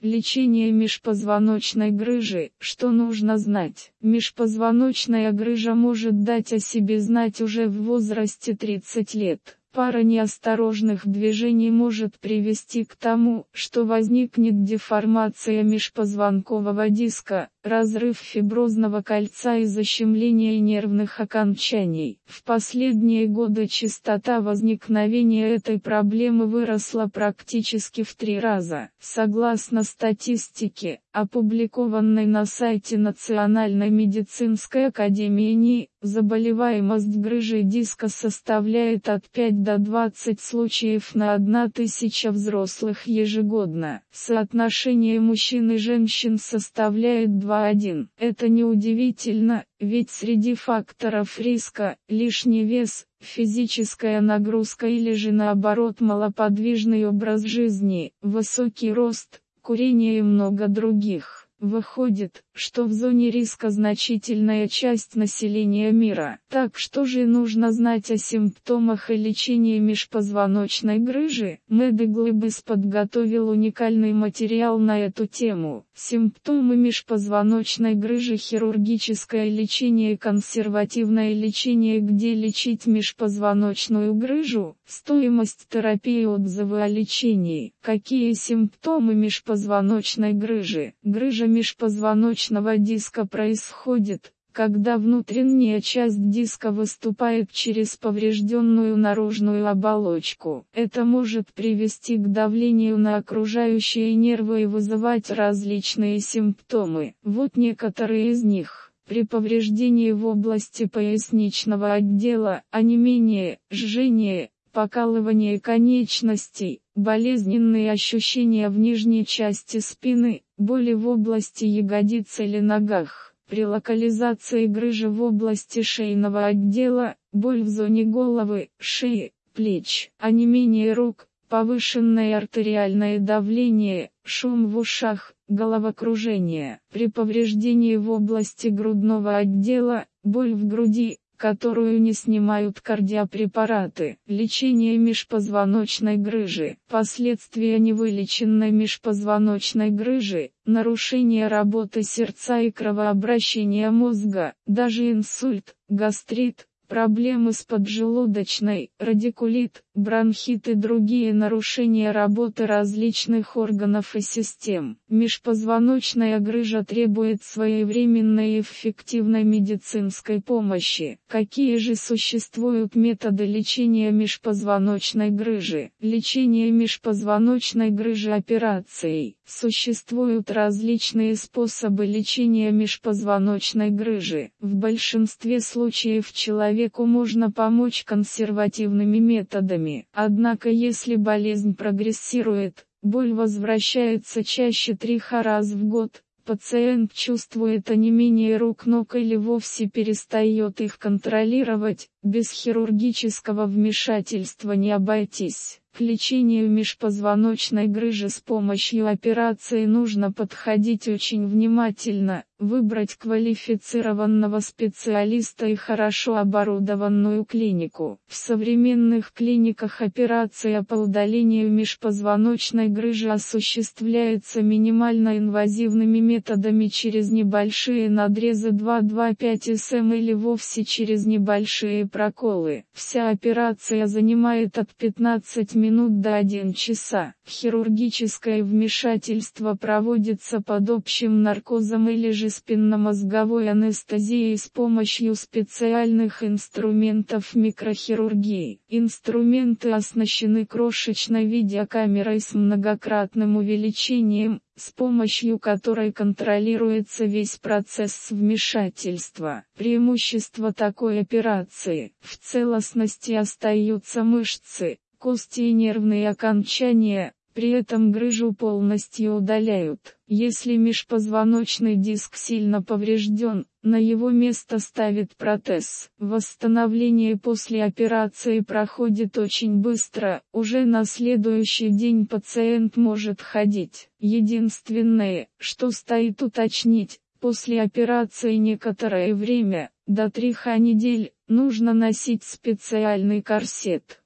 Лечение межпозвоночной грыжи. Что нужно знать? Межпозвоночная грыжа может дать о себе знать уже в возрасте 30 лет. Пара неосторожных движений может привести к тому, что возникнет деформация межпозвонкового диска, разрыв фиброзного кольца и защемление нервных окончаний. В последние годы частота возникновения этой проблемы выросла практически в 3 раза. Согласно статистике, опубликованной на сайте Национальной медицинской академии НИИ, заболеваемость грыжей диска составляет от 5 до 20 случаев на 1000 взрослых ежегодно. Соотношение мужчин и женщин составляет 2:1. Это неудивительно, ведь среди факторов риска – лишний вес, физическая нагрузка или же наоборот малоподвижный образ жизни, высокий рост, курение и много других. Выходит, что в зоне риска значительная часть населения мира. Так что же нужно знать о симптомах и лечении межпозвоночной грыжи? Медиглобис подготовил уникальный материал на эту тему. Симптомы межпозвоночной грыжи: хирургическое лечение, консервативное лечение. Где лечить межпозвоночную грыжу? Стоимость терапии, отзывы о лечении. Какие симптомы межпозвоночной грыжи? Грыжа межпозвоночного диска происходит, когда внутренняя часть диска выступает через поврежденную наружную оболочку. Это может привести к давлению на окружающие нервы и вызывать различные симптомы. Вот некоторые из них. При повреждении в области поясничного отдела, онемение, жжение, покалывание конечностей, болезненные ощущения в нижней части спины, боли в области ягодиц или ногах. При локализации грыжи в области шейного отдела, боль в зоне головы, шеи, плеч, онемение рук, повышенное артериальное давление, шум в ушах, головокружение. При повреждении в области грудного отдела, боль в груди, которую не снимают кардиопрепараты. Лечение межпозвоночной грыжи. Последствия невылеченной межпозвоночной грыжи, нарушение работы сердца и кровообращения мозга, даже инсульт, гастрит, проблемы с поджелудочной, радикулит, бронхит и другие нарушения работы различных органов и систем. Межпозвоночная грыжа требует своевременной и эффективной медицинской помощи. Какие же существуют методы лечения межпозвоночной грыжи? Лечение межпозвоночной грыжи операцией. Существуют различные способы лечения межпозвоночной грыжи. В большинстве случаев человеку можно помочь консервативными методами. Однако если болезнь прогрессирует, боль возвращается чаще 3 раз в год, пациент чувствует онемение рук, ног или вовсе перестает их контролировать, без хирургического вмешательства не обойтись. К лечению межпозвоночной грыжи с помощью операции нужно подходить очень внимательно, выбрать квалифицированного специалиста и хорошо оборудованную клинику. В современных клиниках операция по удалению межпозвоночной грыжи осуществляется минимально инвазивными методами через небольшие надрезы 2-2,5 см или вовсе через небольшие проколы. Вся операция занимает от 15 минут до 1 часа. Хирургическое вмешательство проводится под общим наркозом или же спинномозговой анестезией с помощью специальных инструментов микрохирургии. Инструменты оснащены крошечной видеокамерой с многократным увеличением, с помощью которой контролируется весь процесс вмешательства. Преимущество такой операции: в целостности остаются мышцы, кости и нервные окончания, при этом грыжу полностью удаляют. Если межпозвоночный диск сильно поврежден, на его место ставят протез. Восстановление после операции проходит очень быстро, уже на следующий день пациент может ходить. Единственное, что стоит уточнить, после операции некоторое время, до 3 недель, нужно носить специальный корсет.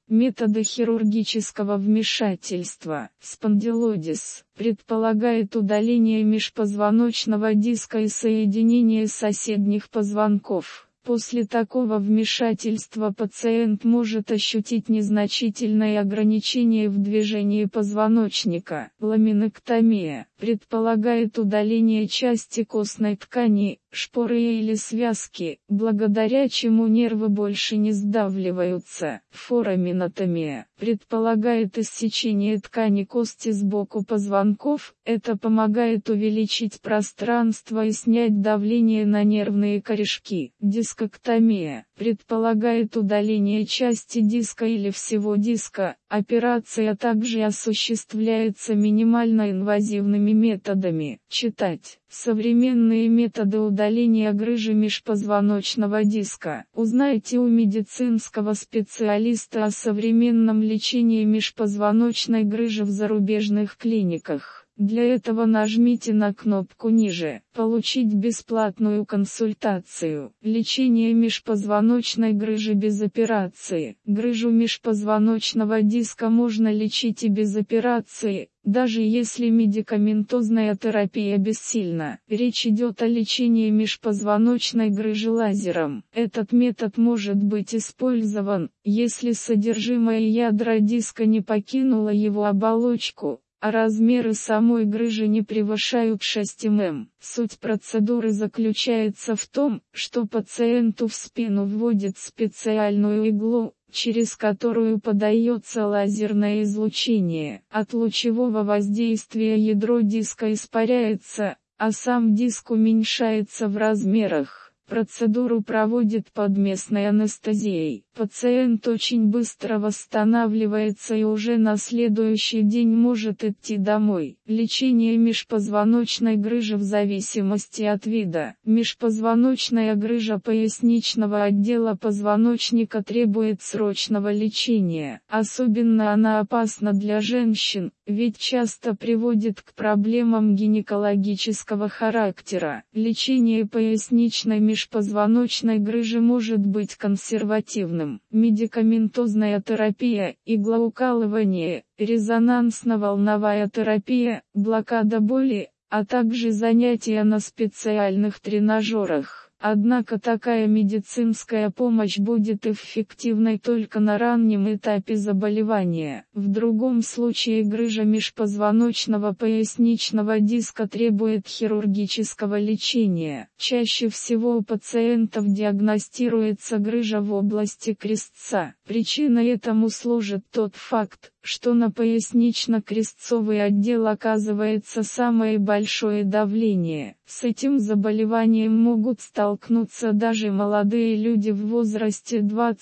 Методы хирургического вмешательства. Спондилодис предполагает удаление межпозвоночного диска и соединение соседних позвонков. После такого вмешательства пациент может ощутить незначительное ограничение в движении позвоночника. Ламинэктомия предполагает удаление части костной ткани, шпоры или связки, благодаря чему нервы больше не сдавливаются. Фораминотомия предполагает иссечение ткани кости сбоку позвонков, это помогает увеличить пространство и снять давление на нервные корешки. Дискоктомия предполагает удаление части диска или всего диска, операция также осуществляется минимально инвазивными методами. Читать. Современные методы удаления грыжи межпозвоночного диска. Узнайте у медицинского специалиста о современном лечении межпозвоночной грыжи в зарубежных клиниках. Для этого нажмите на кнопку ниже «Получить бесплатную консультацию». Лечение межпозвоночной грыжи без операции. Грыжу межпозвоночного диска можно лечить и без операции, даже если медикаментозная терапия бессильна. Речь идет о лечении межпозвоночной грыжи лазером. Этот метод может быть использован, если содержимое ядра диска не покинуло его оболочку, а размеры самой грыжи не превышают 6 мм. Суть процедуры заключается в том, что пациенту в спину вводят специальную иглу, через которую подается лазерное излучение. От лучевого воздействия ядро диска испаряется, а сам диск уменьшается в размерах. Процедуру проводят под местной анестезией. Пациент очень быстро восстанавливается и уже на следующий день может идти домой. Лечение межпозвоночной грыжи в зависимости от вида. Межпозвоночная грыжа поясничного отдела позвоночника требует срочного лечения. Особенно она опасна для женщин, ведь часто приводит к проблемам гинекологического характера. Лечение поясничной межпозвоночной грыжи может быть консервативным. Медикаментозная терапия, иглоукалывание, резонансно-волновая терапия, блокада боли, а также занятия на специальных тренажерах. Однако такая медицинская помощь будет эффективной только на раннем этапе заболевания. В другом случае грыжа межпозвоночного поясничного диска требует хирургического лечения. Чаще всего у пациентов диагностируется грыжа в области крестца. Причиной этому служит тот факт, что на пояснично-крестцовый отдел оказывается самое большое давление. С этим заболеванием могут столкнуться даже молодые люди в возрасте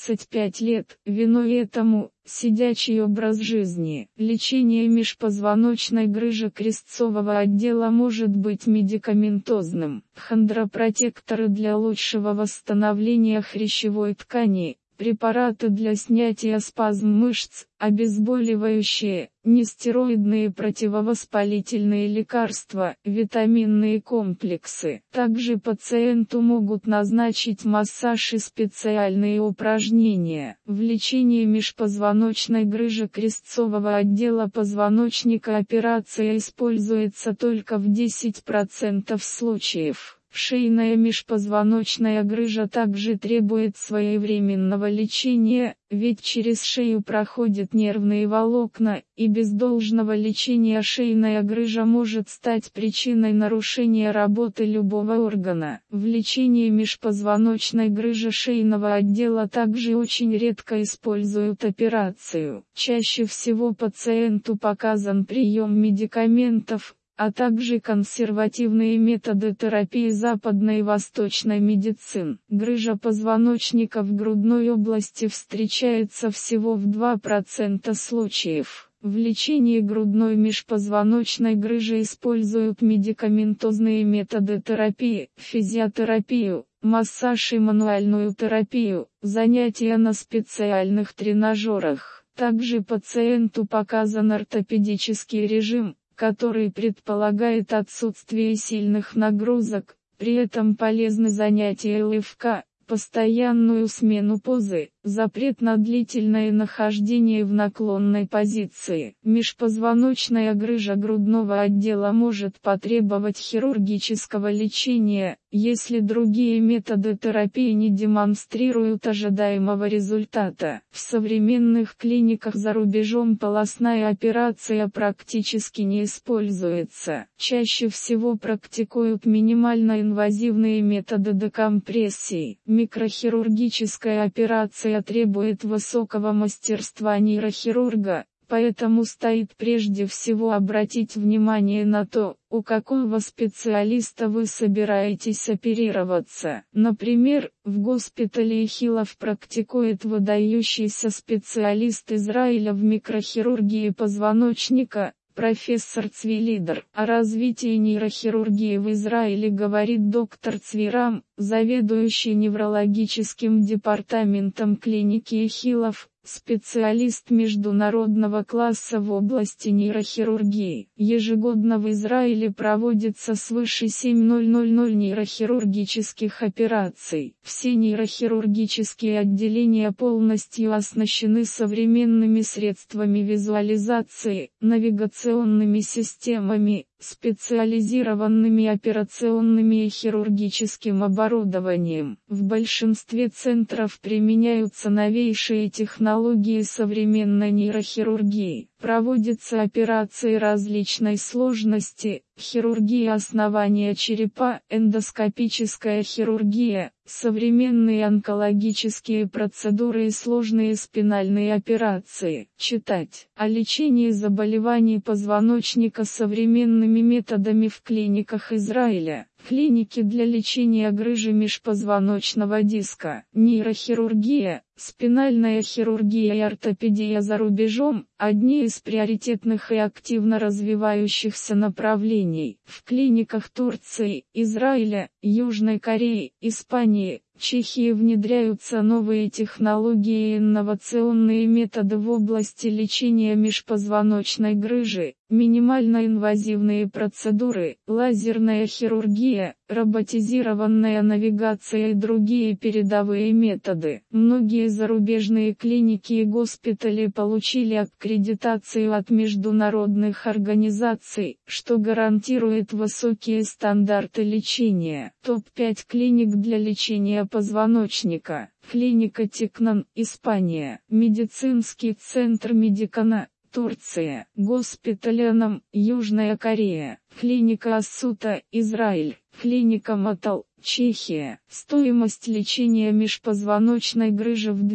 25 лет. Виной этому – сидячий образ жизни. Лечение межпозвоночной грыжи крестцового отдела может быть медикаментозным. Хондропротекторы для лучшего восстановления хрящевой ткани, препараты для снятия спазм мышц, обезболивающие, нестероидные противовоспалительные лекарства, витаминные комплексы. Также пациенту могут назначить массаж и специальные упражнения. В лечении межпозвоночной грыжи крестцового отдела позвоночника операция используется только в 10% случаев. Шейная межпозвоночная грыжа также требует своевременного лечения, ведь через шею проходят нервные волокна, и без должного лечения шейная грыжа может стать причиной нарушения работы любого органа. В лечении межпозвоночной грыжи шейного отдела также очень редко используют операцию. Чаще всего пациенту показан прием медикаментов, а также консервативные методы терапии западной и восточной медицин. Грыжа позвоночника в грудной области встречается всего в 2% случаев. В лечении грудной межпозвоночной грыжи используют медикаментозные методы терапии, физиотерапию, массаж и мануальную терапию, занятия на специальных тренажерах. Также пациенту показан ортопедический режим, который предполагает отсутствие сильных нагрузок, при этом полезны занятия ЛФК, постоянную смену позы, Запрет на длительное нахождение в наклонной позиции. Межпозвоночная грыжа грудного отдела может потребовать хирургического лечения, если другие методы терапии не демонстрируют ожидаемого результата. В современных клиниках за рубежом полостная операция практически не используется. Чаще всего практикуют минимально инвазивные методы декомпрессии. Микрохирургическая операция требует высокого мастерства нейрохирурга, поэтому стоит прежде всего обратить внимание на то, у какого специалиста вы собираетесь оперироваться. Например, в госпитале Ихилов практикует выдающийся специалист Израиля в микрохирургии позвоночника, профессор Цви. О развитии нейрохирургии в Израиле говорит доктор Цвирам, заведующий неврологическим департаментом клиники Ихилов, специалист международного класса в области нейрохирургии. Ежегодно в Израиле проводится свыше 7,000 нейрохирургических операций. Все нейрохирургические отделения полностью оснащены современными средствами визуализации, навигационными системами, специализированными операционными и хирургическим оборудованием. В большинстве центров применяются новейшие технологии современной нейрохирургии. Проводятся операции различной сложности, хирургия основания черепа, эндоскопическая хирургия, современные онкологические процедуры и сложные спинальные операции. Читать о лечении заболеваний позвоночника современными методами в клиниках Израиля. Клиники для лечения грыжи межпозвоночного диска, нейрохирургия, спинальная хирургия и ортопедия за рубежом – одни из приоритетных и активно развивающихся направлений. В клиниках Турции, Израиля, Южной Кореи, Испании, Чехии внедряются новые технологии и инновационные методы в области лечения межпозвоночной грыжи, минимально инвазивные процедуры, лазерная хирургия, роботизированная навигация и другие передовые методы. Многие зарубежные клиники и госпитали получили аккредитацию от международных организаций, что гарантирует высокие стандарты лечения. Топ-5 клиник для лечения позвоночника. Клиника Тикнан, Испания. Медицинский центр Медикана, Турция. Госпиталь Энам, Южная Корея. Клиника Ассута, Израиль. Клиника Матал, Чехия. Стоимость лечения межпозвоночной грыжи в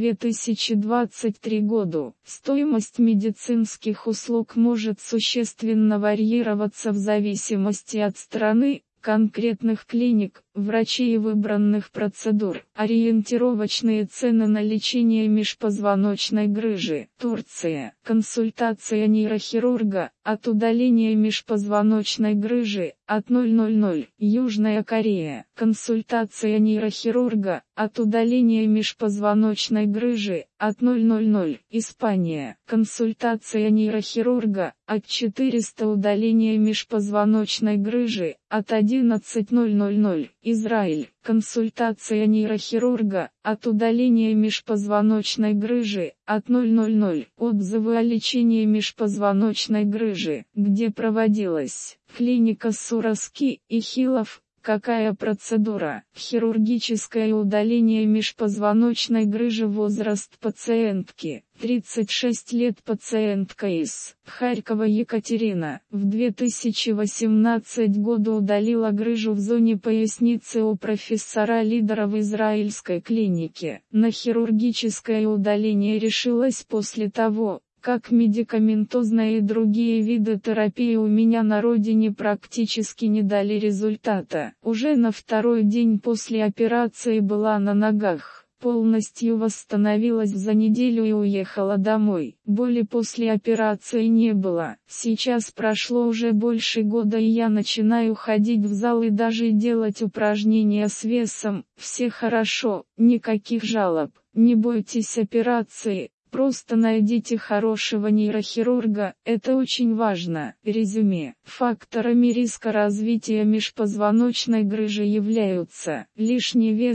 2023 году. Стоимость медицинских услуг может существенно варьироваться в зависимости от страны, конкретных клиник, врачей и выбранных процедур. Ориентировочные цены на лечение межпозвоночной грыжи. Турция. Консультация нейрохирурга, от удаления межпозвоночной грыжи, от 000. Южная Корея. Консультация нейрохирурга, от удаления межпозвоночной грыжи, от 000. Испания. Консультация нейрохирурга, от 400 удаления межпозвоночной грыжи, от 11,000. Израиль. Консультация нейрохирурга, от удаления межпозвоночной грыжи, от 000. Отзывы о лечении межпозвоночной грыжи, где проводилась. Клиника Сураски, Ихилов. Какая процедура? Хирургическое удаление межпозвоночной грыжи. Возраст пациентки. 36 лет. Пациентка из Харькова Екатерина. В 2018 году удалила грыжу в зоне поясницы у профессора-лидера в израильской клинике. На хирургическое удаление решилась после того, как медикаментозные и другие виды терапии у меня на родине практически не дали результата. Уже на второй день после операции была на ногах. Полностью восстановилась за неделю и уехала домой. Боли после операции не было. Сейчас прошло уже больше года и я начинаю ходить в зал и даже делать упражнения с весом. Все хорошо, никаких жалоб. Не бойтесь операции. Просто найдите хорошего нейрохирурга, это очень важно. Резюме. Факторами риска развития межпозвоночной грыжи являются лишний вес,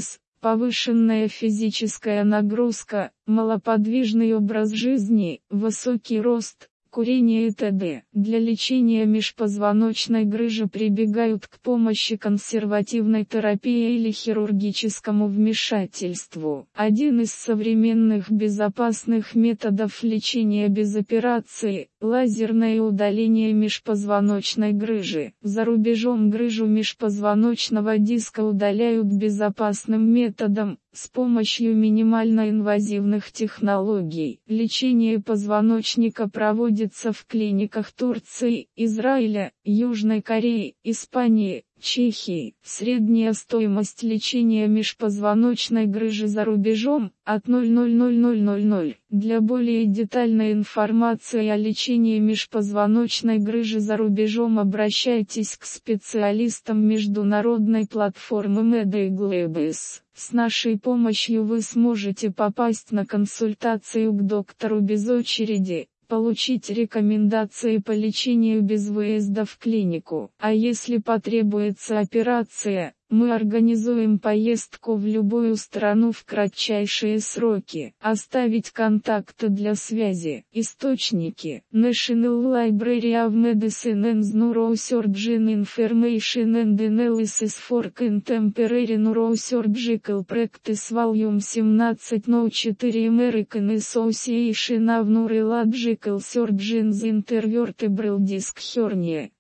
повышенная физическая нагрузка, малоподвижный образ жизни, высокий рост, курение и т.д. Для лечения межпозвоночной грыжи прибегают к помощи консервативной терапии или хирургическому вмешательству. Один из современных безопасных методов лечения без операции – лазерное удаление межпозвоночной грыжи. За рубежом грыжу межпозвоночного диска удаляют безопасным методом, с помощью минимально инвазивных технологий. Лечение позвоночника проводится в клиниках Турции, Израиля, Южной Кореи, Испании, Чехии. Средняя стоимость лечения межпозвоночной грыжи за рубежом – от 0,00000. Для более детальной информации о лечении межпозвоночной грыжи за рубежом обращайтесь к специалистам международной платформы MedEagle. С нашей помощью вы сможете попасть на консультацию к доктору без очереди, получить рекомендации по лечению без выезда в клинику. А если потребуется операция, мы организуем поездку в любую страну в кратчайшие сроки. Оставить контакты для связи. Источники: National Library of Medicine and Neurosurgeon Information and Analysis for Contemporary Neurosurgical Practice Volume 17 No. 4 American Association of Neurological Surgeons Intervertebral Disc Hernia.